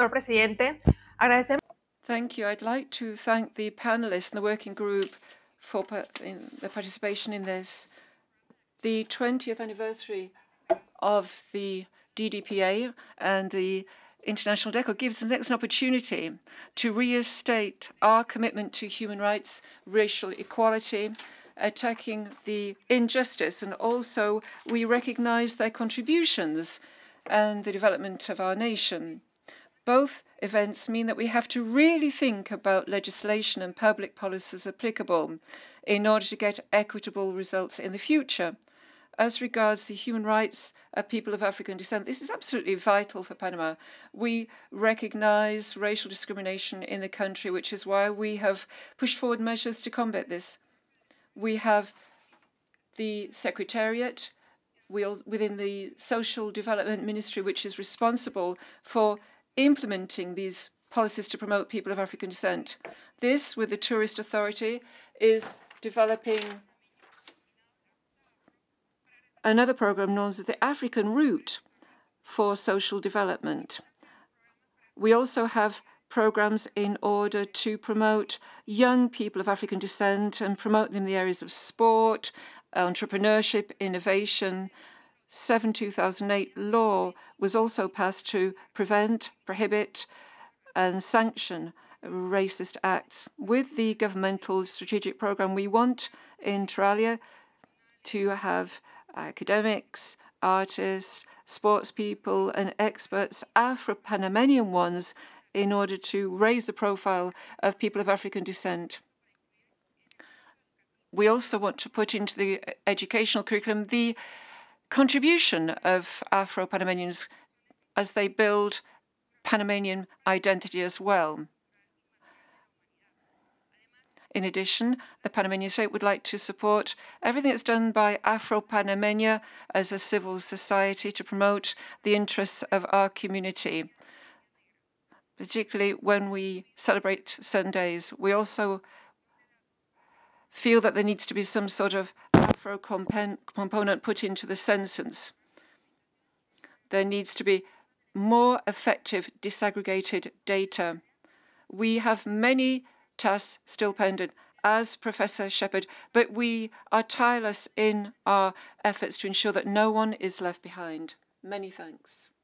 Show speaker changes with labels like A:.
A: señor presidente. Agradecemos.
B: Thank you. I'd like to thank the panelists and the working group for their participation in this. The 20th anniversary of the DDPA and the International Decade gives us an opportunity to reinstate our commitment to human rights, racial equality, attacking the injustice, and also we recognize their contributions and the development of our nation. Both events mean that we have to really think about legislation and public policies applicable in order to get equitable results in the future. As regards the human rights of people of African descent, this is absolutely vital for Panama. We recognize racial discrimination in the country, which is why we have pushed forward measures to combat this. We have the Secretariat within the Social Development Ministry, which is responsible for implementing these policies to promote people of African descent. This, with the Tourist Authority, is developing another program known as the African Route for Social Development. We also have programs in order to promote young people of African descent and promote them in the areas of sport, entrepreneurship, innovation. 2008 law was also passed to prevent, prohibit, and sanction racist acts. With the governmental strategic program, we want inter alia to have academics, artists, sports people, and experts, Afro-Panamanian ones, in order to raise the profile of people of African descent. We also want to put into the educational curriculum the contribution of Afro-Panamanians as they build Panamanian identity as well. In addition, the Panamanian state would like to support everything that's done by Afro-Panamania as a civil society to promote the interests of our community, particularly when we celebrate certain days. We also feel that there needs to be some sort of Afro component put into the census. There needs to be more effective disaggregated data. We have many tasks still pending, as Professor Shepherd, but we are tireless in our efforts to ensure that no one is left behind. Many thanks.